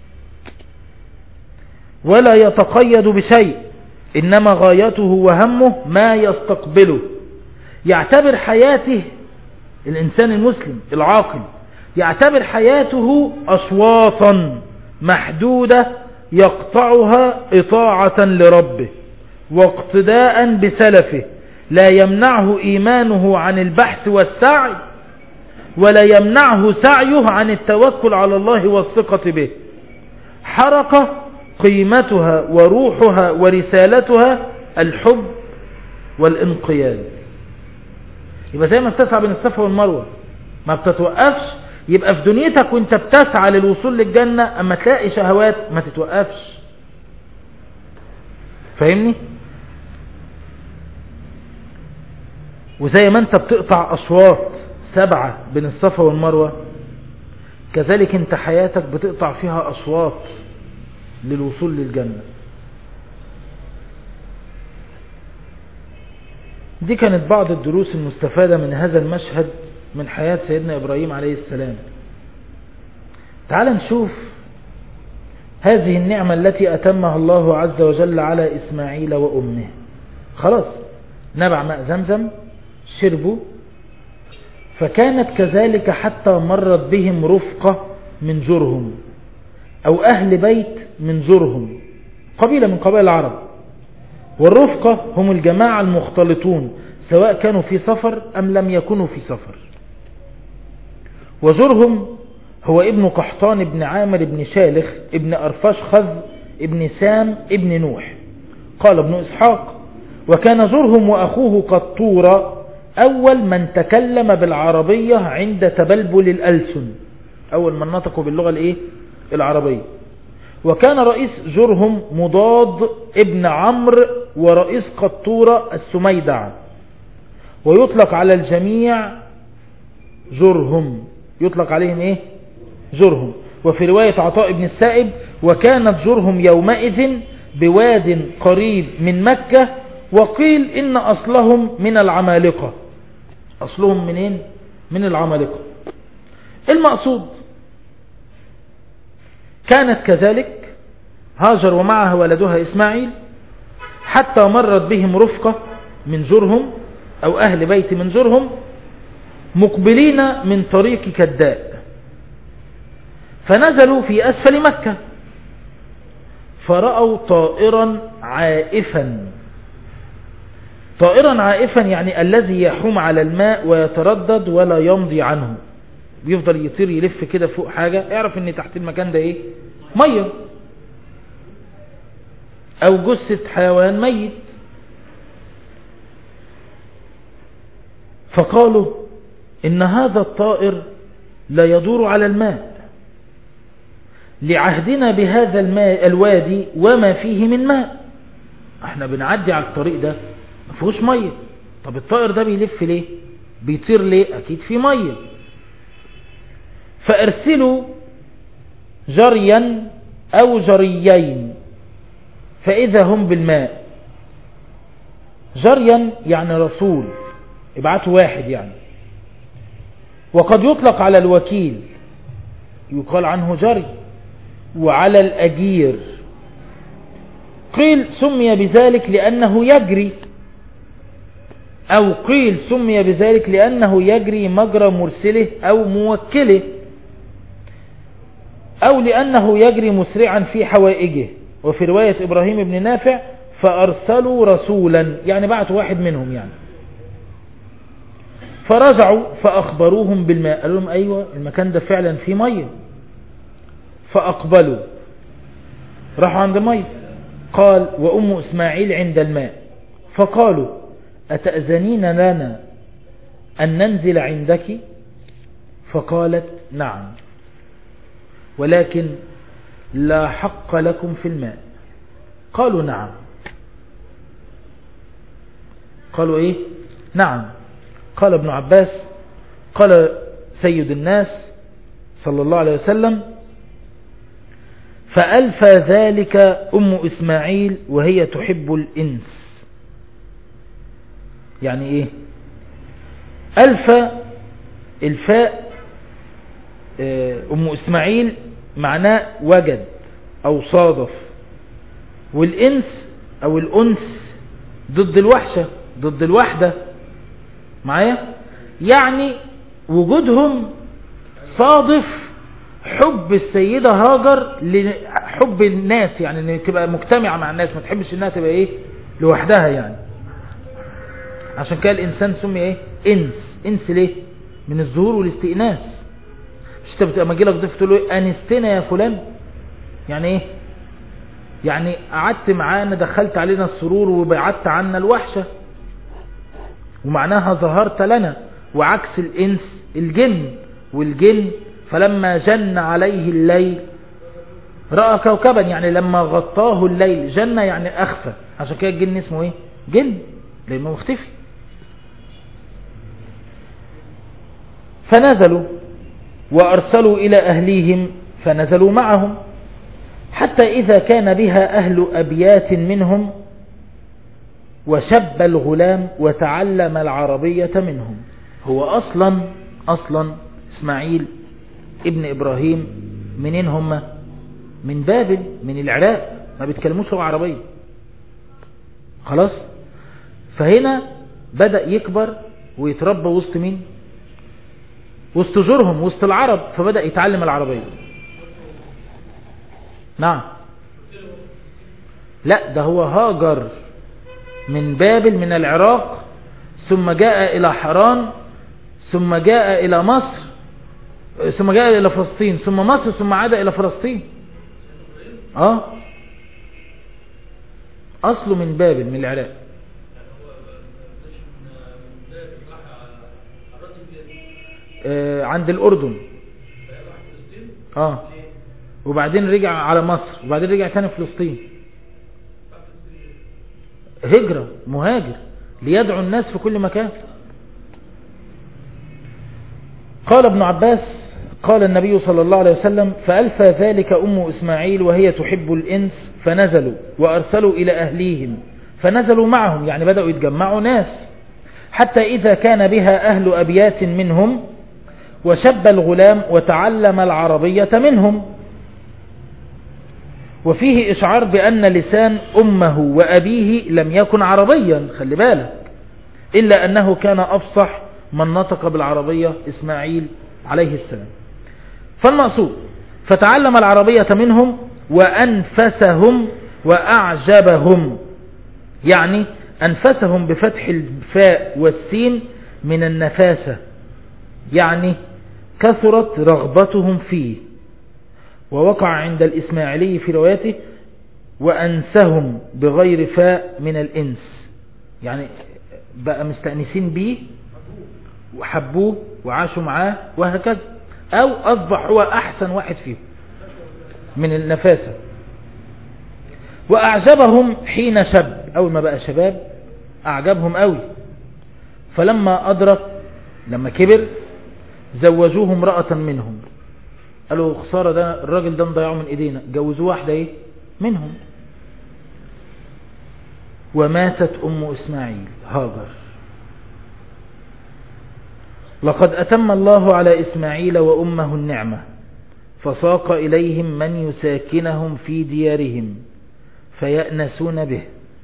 ولا يتقيد بشيء، إنما غايته وهمه ما يستقبله. يعتبر حياته الإنسان المسلم العاقل، يعتبر حياته أشواطا محدودة يقطعها إطاعة لربه واقتداء بسلفه، لا يمنعه إيمانه عن البحث والسعي، ولا يمنعه سعيه عن التوكل على الله والثقة به. حركة قيمتها وروحها ورسالتها الحب والانقياد. يبقى زي ما بتسعى بين الصفا والمروة ما بتتوقفش، يبقى في دنيتك وانت بتسعى للوصول للجنة اما تلاقي شهوات ما تتوقفش. فاهمني؟ وزي ما انت بتقطع اشواط سبعة بين الصفا والمروة، كذلك انت حياتك بتقطع فيها اشواط للوصول للجنة. دي كانت بعض الدروس المستفادة من هذا المشهد من حياة سيدنا إبراهيم عليه السلام. تعال نشوف هذه النعمة التي أتمها الله عز وجل على إسماعيل وأمه. خلاص نبع ماء زمزم شربوا، فكانت كذلك حتى مرت بهم رفقة من جرهم أو أهل بيت من جرهم، قبيلة من قبائل العرب. والرفقة هم الجماعة المختلطون سواء كانوا في سفر أم لم يكونوا في سفر. وجرهم هو ابن قحطان ابن عامر ابن شالخ ابن أرفشخذ ابن سام ابن نوح. قال ابن إسحاق: وكان جرهم وأخوه قطورة أول من تكلم بالعربية عند تبلبل الألسن، أول من نطقوا باللغة الإيه؟ العربية. وكان رئيس جرهم مضاد ابن عمرو ورئيس قطورة السميدع. ويطلق على الجميع جرهم، يطلق عليهم إيه؟ جرهم. وفي رواية عطاء بن السائب: وكانت جرهم يومئذ بواد قريب من مكة، وقيل إن أصلهم من العمالقة. أصلهم منين؟ من العمالقة. المقصود كانت كذلك هاجر ومعها ولدها إسماعيل حتى مرت بهم رفقة من جرهم أو أهل بيت من جرهم مقبلين من طريق كداء، فنزلوا في أسفل مكة فرأوا طائرا عائفا. طائرا عائفا يعني الذي يحوم على الماء ويتردد ولا يمضي عنه، بيفضل يطير يلف كده فوق حاجة، اعرف ان تحت المكان ده ايه؟ مية او جثة حيوان ميت. فقالوا ان هذا الطائر لا يدور على الماء لعهدنا بهذا الماء الوادي وما فيه من ماء، احنا بنعدي على الطريق ده ما فيهوش مية، طب الطائر ده بيلف ليه؟ بيطير ليه؟ اكيد في مية. فارسلوا جريا او جريين فاذا هم بالماء. جريا يعني رسول، ابعتوا واحد يعني. وقد يطلق على الوكيل يقال عنه جري، وعلى الأجير قيل سمي بذلك لأنه يجري، أو قيل سمي بذلك لأنه يجري مجرى مرسله أو موكله، أو لأنه يجري مسرعا في حوائجه. وفي رواية إبراهيم بن نافع: فأرسلوا رسولا، يعني بعتوا واحد منهم يعني. فرجعوا فأخبروهم بالماء، قالوا لهم أيوة المكان ده فعلا فيه مية. فأقبلوا راحوا عند المية. قال: وأم إسماعيل عند الماء. فقالوا: أتأذنين لنا أن ننزل عندك؟ فقالت: نعم، ولكن لا حق لكم في الماء. قالوا: نعم. قالوا إيه؟ نعم. قال ابن عباس: قال سيد الناس صلى الله عليه وسلم: فألفى ذلك أم إسماعيل وهي تحب الإنس. يعني إيه؟ ألفى الفاء أم إسماعيل معناه وجد أو صادف، والإنس أو الأنس ضد الوحشة، ضد الوحدة معايا، يعني وجودهم صادف حب السيدة هاجر لحب الناس، يعني ان تبقى مجتمعة مع الناس، ما تحبش انها تبقى ايه لوحدها يعني. عشان كده الانسان سمي ايه انس. انس ليه؟ من الظهور والاستئناس. مش انت بتبقى مجيلك ضيف تقول له انستنا يا فلان، يعني ايه؟ يعني قعدت معانا، دخلت علينا السرور وبعدت عنا الوحشة. ومعناها ظهرت لنا. وعكس الإنس الجن، والجن فلما جن عليه الليل رأى كوكبا، يعني لما غطاه الليل. جن يعني أخفى، عشان كده الجن اسمه إيه؟ جن، لأنه مختفي. فنزلوا وأرسلوا إلى أهليهم فنزلوا معهم، حتى إذا كان بها أهل أبيات منهم وشب الغلام وتعلم العربية منهم. هو أصلا أصلا إسماعيل ابن إبراهيم منين هم؟ من بابل، من العراق، ما بيتكلموش لغة عربية خلاص. فهنا بدأ يكبر ويتربى وسط مين؟ وسط جورهم، وسط العرب، فبدأ يتعلم العربية. نعم، لا ده هو هاجر من بابل من العراق، ثم جاء إلى حران، ثم جاء إلى مصر، ثم جاء إلى فلسطين، ثم مصر، ثم عاد إلى فلسطين. اه أصله من بابل من العراق. آه عند الأردن. اه وبعدين رجع على مصر، وبعدين رجع تاني فلسطين. هجرة، مهاجر ليدعو الناس في كل مكان. قال ابن عباس قال النبي صلى الله عليه وسلم: فألفى ذلك أم إسماعيل وهي تحب الإنس، فنزلوا وأرسلوا إلى أهليهم فنزلوا معهم، يعني بدأوا يتجمعوا ناس، حتى إذا كان بها أهل أبيات منهم وشب الغلام وتعلم العربية منهم. وفيه إشعار بأن لسان أمه وأبيه لم يكن عربيا، خلي بالك، إلا أنه كان أفصح من نطق بالعربية إسماعيل عليه السلام. فالمقصود فتعلم العربية منهم وأنفسهم وأعجبهم، يعني أنفسهم بفتح الفاء والسين من النفاسة، يعني كثرت رغبتهم فيه. ووقع عند الإسماعيلي في روايته وأنسهم بغير فاء من الإنس، يعني بقى مستأنسين بيه وحبوه وعاشوا معاه وهكذا، أو أصبح هو أحسن واحد فيهم من النفاسة. وأعجبهم حين شب، أول ما بقى شباب أعجبهم قوي. فلما أدرك، لما كبر، زوجوه امرأة منهم. قالوا خسارة، ده الراجل ده نضيعه من إيدينا، جوزوه واحدة إيه منهم. وماتت أم إسماعيل هاجر. لقد أتم الله على إسماعيل وأمه النعمة، فساق إليهم من يساكنهم في ديارهم فيأنسون به،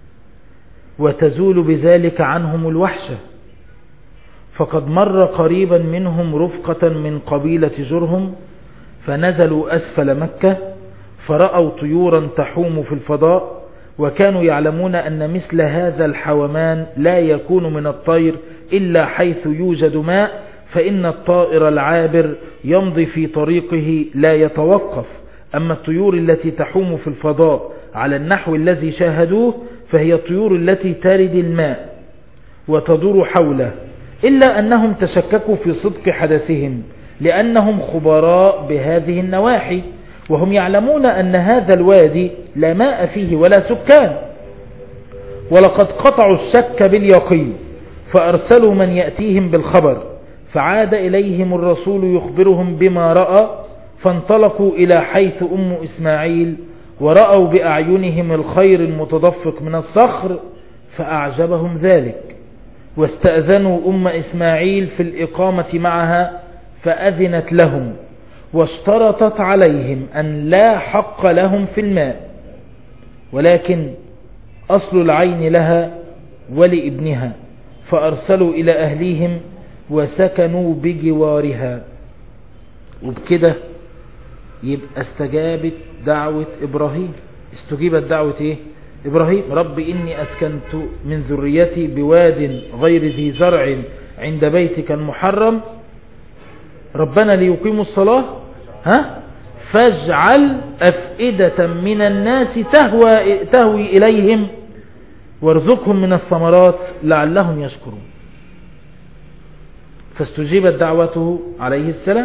وتزول بذلك عنهم الوحشة. فقد مر قريبا منهم رفقة من قبيلة جرهم، فنزلوا أسفل مكة فرأوا طيورا تحوم في الفضاء، وكانوا يعلمون أن مثل هذا الحومان لا يكون من الطير إلا حيث يوجد ماء، فإن الطائر العابر يمضي في طريقه لا يتوقف. أما الطيور التي تحوم في الفضاء على النحو الذي شاهدوه فهي الطيور التي ترد الماء وتدور حوله، إلا أنهم تشككوا في صدق حدثهم لأنهم خبراء بهذه النواحي، وهم يعلمون أن هذا الوادي لا ماء فيه ولا سكان. ولقد قطعوا الشك باليقين، فأرسلوا من يأتيهم بالخبر، فعاد إليهم الرسول يخبرهم بما رأى، فانطلقوا إلى حيث أم إسماعيل، ورأوا بأعينهم الخير المتدفق من الصخر، فأعجبهم ذلك، واستأذنوا أم إسماعيل في الإقامة معها، فأذنت لهم، واشترطت عليهم أن لا حق لهم في الماء، ولكن أصل العين لها ولابنها، فأرسلوا إلى أهليهم وسكنوا بجوارها. وبكده يبقى استجابت دعوة إبراهيم. استجيبت دعوة إيه؟ إبراهيم: رب إني أسكنت من ذريتي بواد غير ذي زرع عند بيتك المحرم ربنا ليقيموا الصلاة ها فاجعل أفئدة من الناس تهوى, تهوي إليهم وارزقهم من الثمرات لعلهم يشكرون. فاستجيبت دعوته عليه السلام.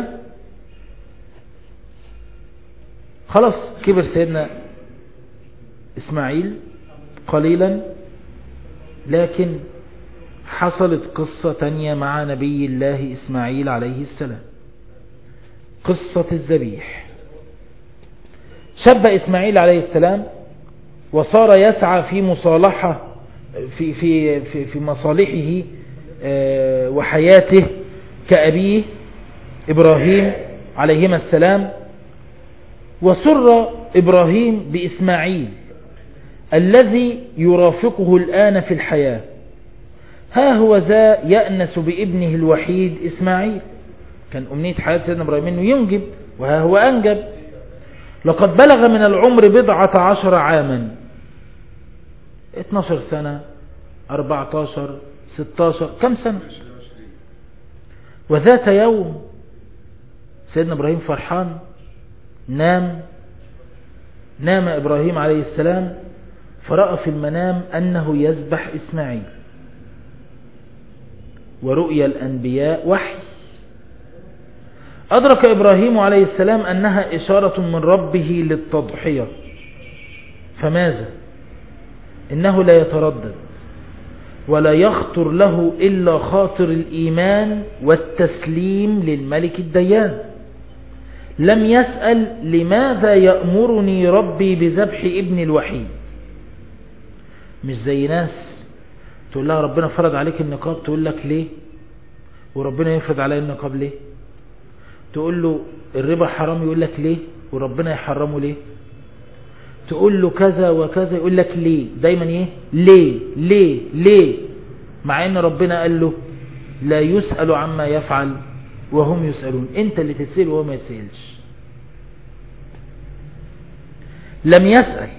خلاص كبر سيدنا إسماعيل قليلا، لكن حصلت قصة تانية مع نبي الله إسماعيل عليه السلام، قصة الذبيح. شب إسماعيل عليه السلام وصار يسعى في مصالحة في في في, في مصالحه وحياته كأبيه إبراهيم عليهما السلام. وسر إبراهيم بإسماعيل الذي يرافقه الآن في الحياة، ها هو ذا يأنس بابنه الوحيد إسماعيل. كان أمنية حياة سيدنا إبراهيم أنه ينجب، وها هو أنجب. لقد بلغ من العمر بضعة عشر عاما، اتناشر سنة، أربعة عشر، ستاشر، كم سنة. وذات يوم سيدنا إبراهيم فرحان، نام نام إبراهيم عليه السلام فرأى في المنام أنه يذبح إسماعيل. ورؤيا الأنبياء وحي. أدرك إبراهيم عليه السلام أنها إشارة من ربه للتضحية، فماذا؟ إنه لا يتردد ولا يخطر له إلا خاطر الإيمان والتسليم للملك الديان. لم يسأل لماذا يأمرني ربي بذبح ابني الوحيد. مش زي ناس تقول لها ربنا فرض عليك النقاب، تقول لك ليه؟ وربنا يفرض علي النقاب ليه؟ تقول له الربا حرام، يقول لك ليه؟ وربنا يحرمه ليه؟ تقول له كذا وكذا، يقول لك ليه؟ دايما ايه؟ ليه ليه ليه؟ مع ان ربنا قال له لا يسأل عما يفعل وهم يسألون. انت اللي تتسأل وهو ما يتسألش. لم يسأل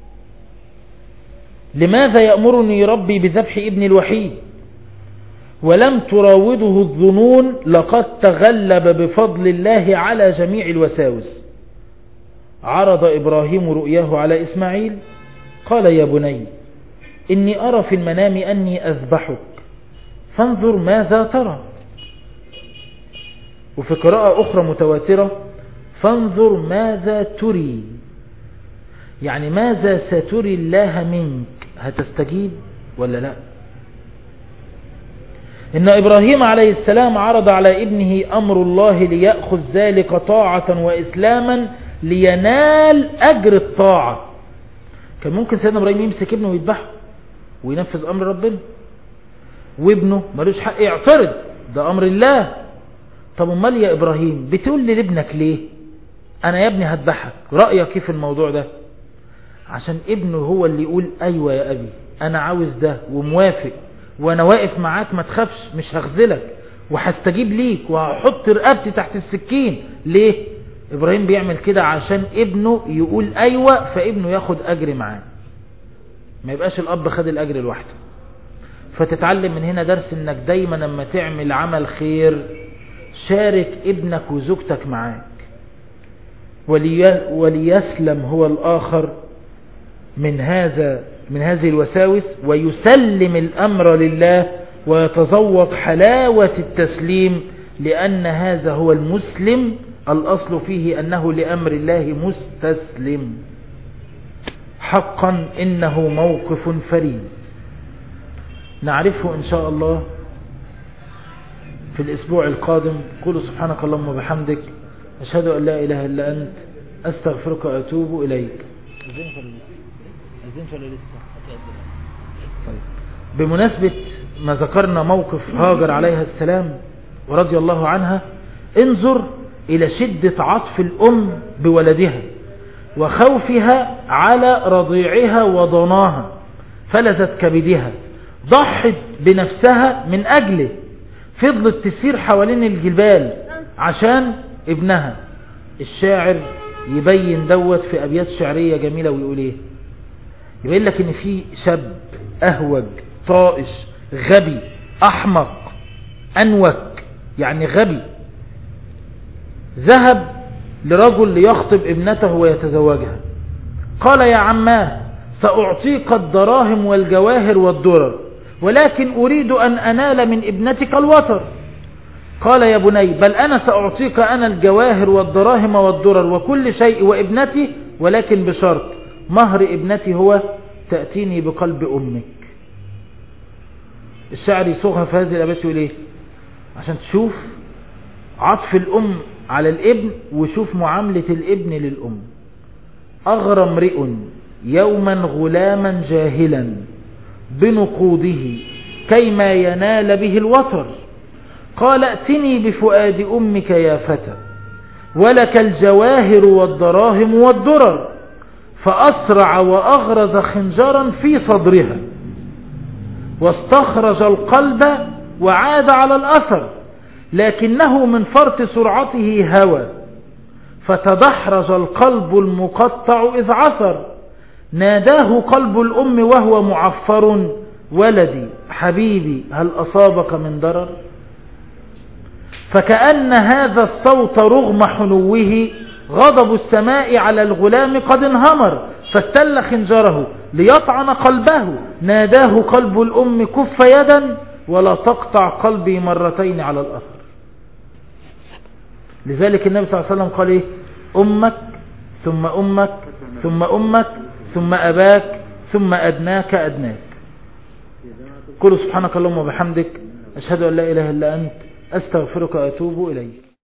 لماذا يأمرني ربي بذبح ابني الوحيد، ولم تراوده الظنون، لقد تغلب بفضل الله على جميع الوساوس. عرض إبراهيم رؤياه على إسماعيل، قال يا بني إني أرى في المنام أني أذبحك فانظر ماذا ترى. وفي قراءة أخرى متواترة فانظر ماذا تري، يعني ماذا ستري الله منك، هتستجيب ولا لا؟ إن إبراهيم عليه السلام عرض على ابنه أمر الله ليأخذ ذلك طاعة وإسلاما لينال أجر الطاعة. كان ممكن سيدنا إبراهيم يمسك ابنه ويذبحه وينفذ أمر ربنا، وابنه ملوش حق يعترض، ده أمر الله. طب امال يا إبراهيم بتقول لي لابنك ليه أنا يا ابني هذبحك، رأيك كيف الموضوع ده؟ عشان ابنه هو اللي يقول أيوة يا أبي أنا عاوز ده وموافق، وأنا واقف معاك ما تخافش، مش هخذلك وهستجيب ليك وهحط رقبتي تحت السكين. ليه إبراهيم بيعمل كده؟ عشان ابنه يقول أيوة، فابنه ياخد أجر معاه، ما يبقاش الأب خد الأجر لوحده. فتتعلم من هنا درس إنك دايما لما تعمل عمل خير شارك ابنك وزوجتك معاك، ولي وليسلم هو الآخر من هذا من هذه الوساوس، ويسلم الأمر لله ويتذوق حلاوة التسليم، لأن هذا هو المسلم، الأصل فيه أنه لأمر الله مستسلم. حقا إنه موقف فريد نعرفه إن شاء الله في الأسبوع القادم. قولوا سبحانك اللهم وبحمدك، أشهد أن لا إله إلا أنت، أستغفرك وأتوب إليك. أذنت ولا لسه؟ طيب، بمناسبة ما ذكرنا موقف هاجر عليها السلام ورضي الله عنها، انظر إلى شدة عطف الأم بولدها وخوفها على رضيعها وضناها، فلذت كبدها، ضحت بنفسها من أجله، فضلت تسير حوالين الجبال عشان ابنها. الشاعر يبين دوت في أبيات شعرية جميلة ويقول ايه؟ يبين لك ان في شاب أهوج طائش غبي أحمق أنوك، يعني غبي، ذهب لرجل ليخطب ابنته ويتزوجها. قال يا عماه سأعطيك الدراهم والجواهر والدرر، ولكن أريد أن أنال من ابنتك الوتر. قال يا بني بل أنا سأعطيك أنا الجواهر والدراهم والدرر وكل شيء وابنتي، ولكن بشرط مهر ابنتي هو تأتيني بقلب أمك. الشاعر يصوغها في هذه الأبيات يقول إيه؟ عشان تشوف عطف الأم على الابن وشوف معاملة الابن للأم. أغرى امرئ يوما غلاما جاهلا بنقوضه كيما ينال به الوطر، قال ائتني بفؤاد أمك يا فتى ولك الجواهر والدراهم والدرر، فأسرع وأغرز خنجرا في صدرها واستخرج القلب وعاد على الأثر، لكنه من فرط سرعته هوى فتدحرج القلب المقطع إذ عثر، ناداه قلب الأم وهو معفر ولدي حبيبي هل أصابك من ضرر. فكأن هذا الصوت رغم حنوه غضب السماء على الغلام قد انهمر، فاستل خنجره ليطعن قلبه، ناداه قلب الأم كف يدا ولا تقطع قلبي مرتين على الأثر. لذلك النبي صلى الله عليه وسلم قال إيه؟ أمك ثم أمك ثم أمك ثم أباك ثم أدناك أدناك. قل سبحانك اللهم وبحمدك أشهد أن لا إله إلا أنت أستغفرك وأتوب إليك.